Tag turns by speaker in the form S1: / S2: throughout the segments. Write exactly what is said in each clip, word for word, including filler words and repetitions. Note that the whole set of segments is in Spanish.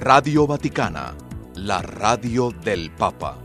S1: Radio Vaticana, la radio del Papa.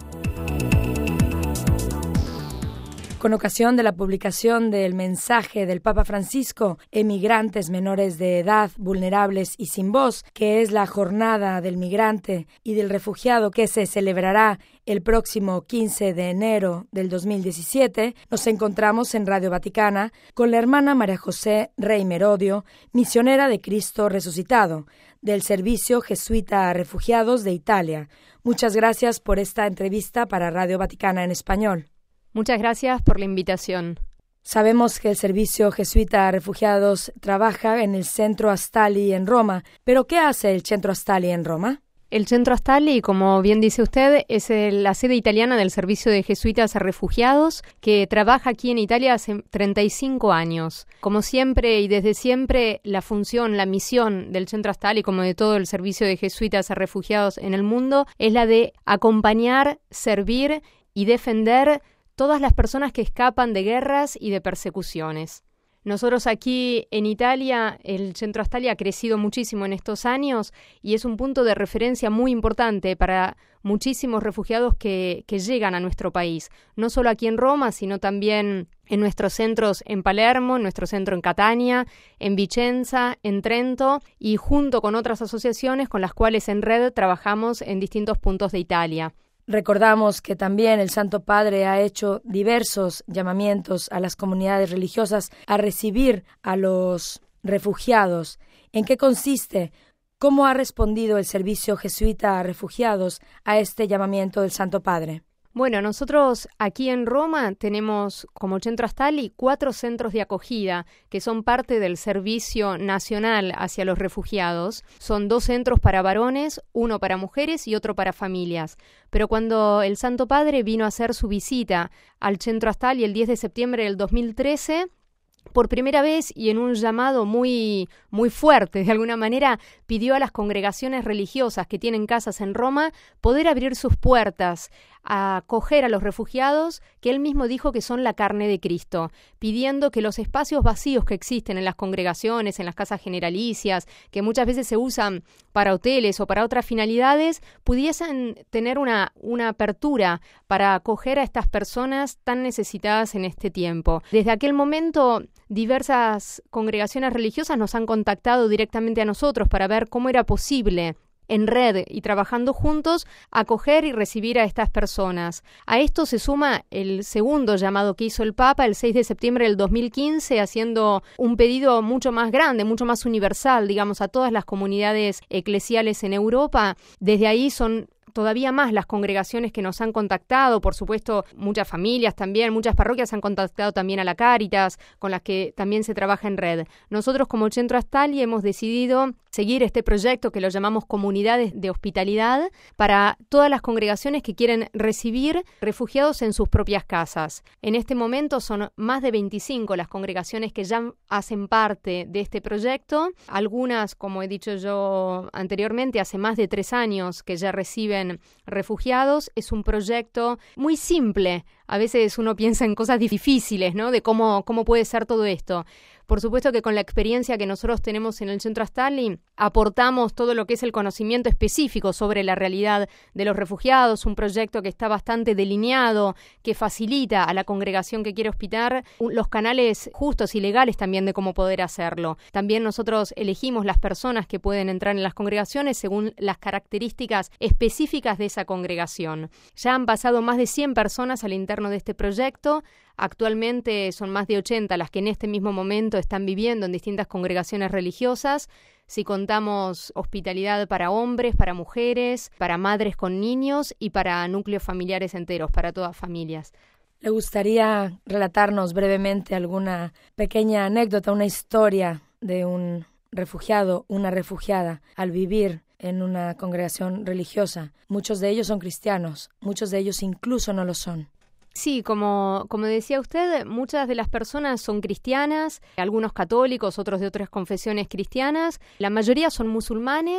S2: Con ocasión de la publicación del mensaje del Papa Francisco, Emigrantes menores de edad, vulnerables y sin voz, que es la jornada del migrante y del refugiado que se celebrará el próximo quince de enero del dos mil diecisiete, nos encontramos en Radio Vaticana con la hermana María José Rey Merodio, misionera de Cristo Resucitado, del Servicio Jesuita a Refugiados de Italia. Muchas gracias por esta entrevista para Radio Vaticana en español.
S3: Muchas gracias por la invitación.
S2: Sabemos que el Servicio Jesuita a Refugiados trabaja en el Centro Astali en Roma, pero ¿qué hace el Centro Astali en Roma?
S3: El Centro Astali, como bien dice usted, es la sede italiana del Servicio de Jesuitas a Refugiados, que trabaja aquí en Italia hace treinta y cinco años. Como siempre y desde siempre, la función, la misión del Centro Astali, como de todo el Servicio de Jesuitas a Refugiados en el mundo, es la de acompañar, servir y defender todas las personas que escapan de guerras y de persecuciones. Nosotros aquí en Italia, el Centro Astali ha crecido muchísimo en estos años y es un punto de referencia muy importante para muchísimos refugiados que, que llegan a nuestro país, no solo aquí en Roma, sino también en nuestros centros en Palermo, en nuestro centro en Catania, en Vicenza, en Trento y junto con otras asociaciones con las cuales en red trabajamos en distintos puntos de Italia.
S2: Recordamos que también el Santo Padre ha hecho diversos llamamientos a las comunidades religiosas a recibir a los refugiados. ¿En qué consiste? ¿Cómo ha respondido el Servicio Jesuita a Refugiados a este llamamiento del Santo Padre?
S3: Bueno, nosotros aquí en Roma tenemos como Centro Astali cuatro centros de acogida que son parte del Servicio Nacional hacia los Refugiados. Son dos centros para varones, uno para mujeres y otro para familias. Pero cuando el Santo Padre vino a hacer su visita al Centro Astali el diez de septiembre del dos mil trece, por primera vez y en un llamado muy, muy fuerte, de alguna manera, pidió a las congregaciones religiosas que tienen casas en Roma poder abrir sus puertas a acoger a los refugiados que él mismo dijo que son la carne de Cristo, pidiendo que los espacios vacíos que existen en las congregaciones, en las casas generalicias, que muchas veces se usan para hoteles o para otras finalidades, pudiesen tener una, una apertura para acoger a estas personas tan necesitadas en este tiempo. Desde aquel momento, diversas congregaciones religiosas nos han contactado directamente a nosotros para ver cómo era posible en red y trabajando juntos, acoger y recibir a estas personas. A esto se suma el segundo llamado que hizo el Papa el seis de septiembre del dos mil quince, haciendo un pedido mucho más grande, mucho más universal, digamos, a todas las comunidades eclesiales en Europa. Desde ahí son todavía más las congregaciones que nos han contactado, por supuesto, muchas familias también, muchas parroquias han contactado también a la Cáritas, con las que también se trabaja en red. Nosotros como Centro Astali hemos decidido seguir este proyecto que lo llamamos Comunidades de Hospitalidad para todas las congregaciones que quieren recibir refugiados en sus propias casas. En este momento son más de veinticinco las congregaciones que ya hacen parte de este proyecto. Algunas, como he dicho yo anteriormente, hace más de tres años que ya reciben refugiados. Es un proyecto muy simple. A veces uno piensa en cosas difíciles, ¿no? De cómo, cómo puede ser todo esto. Por supuesto que con la experiencia que nosotros tenemos en el Centro Astali, aportamos todo lo que es el conocimiento específico sobre la realidad de los refugiados, un proyecto que está bastante delineado, que facilita a la congregación que quiere hospedar los canales justos y legales también de cómo poder hacerlo. También nosotros elegimos las personas que pueden entrar en las congregaciones según las características específicas de esa congregación. Ya han pasado más de cien personas al interno de este proyecto. Actualmente son más de ochenta las que en este mismo momento están viviendo en distintas congregaciones religiosas. Si contamos hospitalidad para hombres, para mujeres, para madres con niños y para núcleos familiares enteros, para todas familias.
S2: ¿Le gustaría relatarnos brevemente alguna pequeña anécdota, una historia de un refugiado, una refugiada, al vivir en una congregación religiosa? Muchos de ellos son cristianos, muchos de ellos incluso no lo son.
S3: Sí, como, como decía usted, muchas de las personas son cristianas, algunos católicos, otros de otras confesiones cristianas. La mayoría son musulmanes,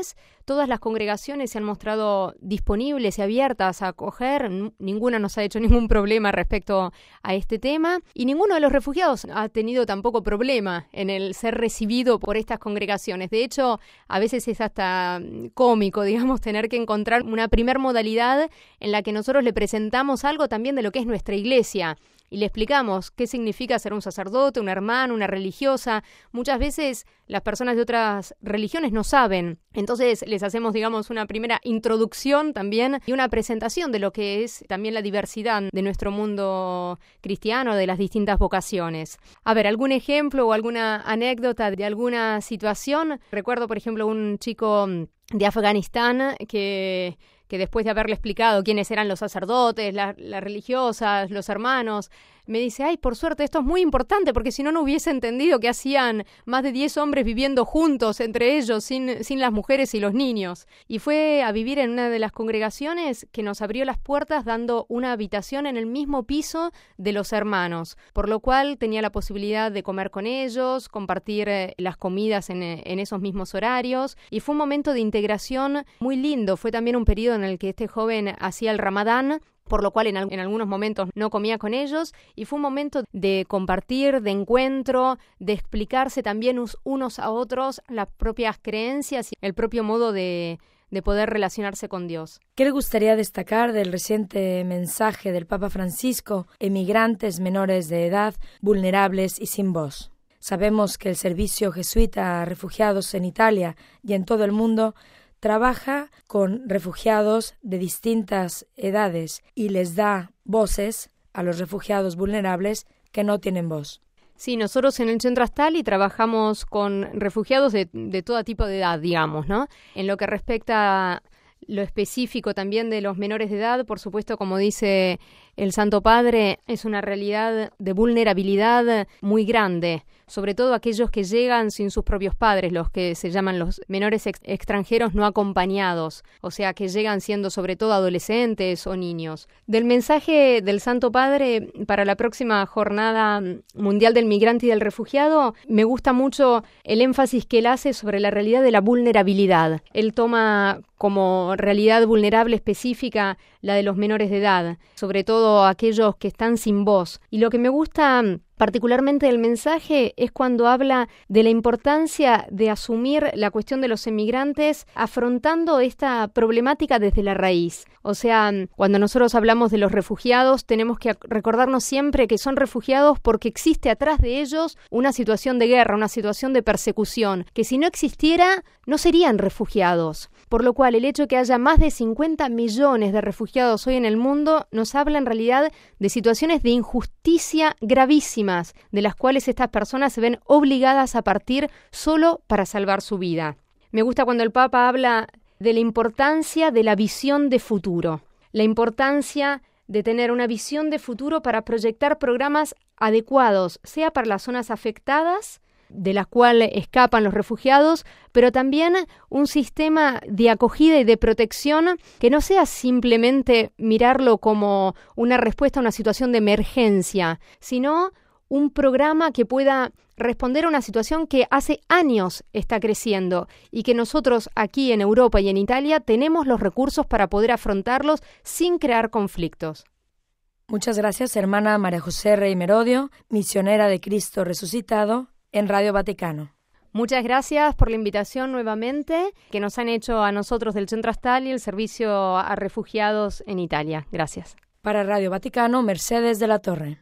S3: todas las congregaciones se han mostrado disponibles y abiertas a acoger, ninguna nos ha hecho ningún problema respecto a este tema, y ninguno de los refugiados ha tenido tampoco problema en el ser recibido por estas congregaciones. De hecho, a veces es hasta cómico, digamos, tener que encontrar una primer modalidad en la que nosotros le presentamos algo también de lo que es nuestra iglesia. Y le explicamos qué significa ser un sacerdote, un hermano, una religiosa. Muchas veces las personas de otras religiones no saben. Entonces les hacemos, digamos, una primera introducción también y una presentación de lo que es también la diversidad de nuestro mundo cristiano, de las distintas vocaciones. A ver, ¿algún ejemplo o alguna anécdota de alguna situación? Recuerdo, por ejemplo, un chico de Afganistán que... que después de haberle explicado quiénes eran los sacerdotes, la, las religiosas, los hermanos, me dice, ay, por suerte, esto es muy importante, porque si no, no hubiese entendido que hacían más de diez hombres viviendo juntos, entre ellos, sin, sin las mujeres y los niños. Y fue a vivir en una de las congregaciones que nos abrió las puertas dando una habitación en el mismo piso de los hermanos, por lo cual tenía la posibilidad de comer con ellos, compartir eh, las comidas en, en esos mismos horarios, y fue un momento de integración muy lindo. Fue también un periodo en el que este joven hacía el Ramadán, por lo cual en, en algunos momentos no comía con ellos, y fue un momento de compartir, de encuentro, de explicarse también unos a otros las propias creencias y el propio modo de, de poder relacionarse con Dios.
S2: ¿Qué le gustaría destacar del reciente mensaje del Papa Francisco, emigrantes menores de edad, vulnerables y sin voz? Sabemos que el servicio jesuita a refugiados en Italia y en todo el mundo trabaja con refugiados de distintas edades y les da voces a los refugiados vulnerables que no tienen voz.
S3: Sí, nosotros en el Centro Astali trabajamos con refugiados de, de todo tipo de edad, digamos, ¿no? En lo que respecta a lo específico también de los menores de edad, por supuesto, como dice el Santo Padre, es una realidad de vulnerabilidad muy grande, sobre todo aquellos que llegan sin sus propios padres, los que se llaman los menores ex- extranjeros no acompañados, o sea, que llegan siendo sobre todo adolescentes o niños. Del mensaje del Santo Padre para la próxima Jornada Mundial del Migrante y del Refugiado, me gusta mucho el énfasis que él hace sobre la realidad de la vulnerabilidad. Él toma como realidad vulnerable específica la de los menores de edad, sobre todo aquellos que están sin voz. Y lo que me gusta particularmente del mensaje es cuando habla de la importancia de asumir la cuestión de los emigrantes afrontando esta problemática desde la raíz. O sea, cuando nosotros hablamos de los refugiados, tenemos que recordarnos siempre que son refugiados porque existe atrás de ellos una situación de guerra, una situación de persecución, que si no existiera, no serían refugiados. Por lo cual, el hecho de que haya más de cincuenta millones de refugiados hoy en el mundo nos habla en realidad de situaciones de injusticia gravísimas, de las cuales estas personas se ven obligadas a partir solo para salvar su vida. Me gusta cuando el Papa habla de la importancia de la visión de futuro, la importancia de tener una visión de futuro para proyectar programas adecuados, sea para las zonas afectadas, de las cuales escapan los refugiados, pero también un sistema de acogida y de protección que no sea simplemente mirarlo como una respuesta a una situación de emergencia, sino un programa que pueda responder a una situación que hace años está creciendo y que nosotros aquí en Europa y en Italia tenemos los recursos para poder afrontarlos sin crear conflictos.
S2: Muchas gracias, hermana María José Rey Merodio, misionera de Cristo Resucitado, en Radio Vaticano.
S3: Muchas gracias por la invitación nuevamente que nos han hecho a nosotros del Centro Astali, el servicio a refugiados en Italia. Gracias.
S2: Para Radio Vaticano, Mercedes de la Torre.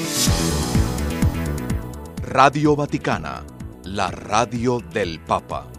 S1: Radio Vaticana, la radio del Papa.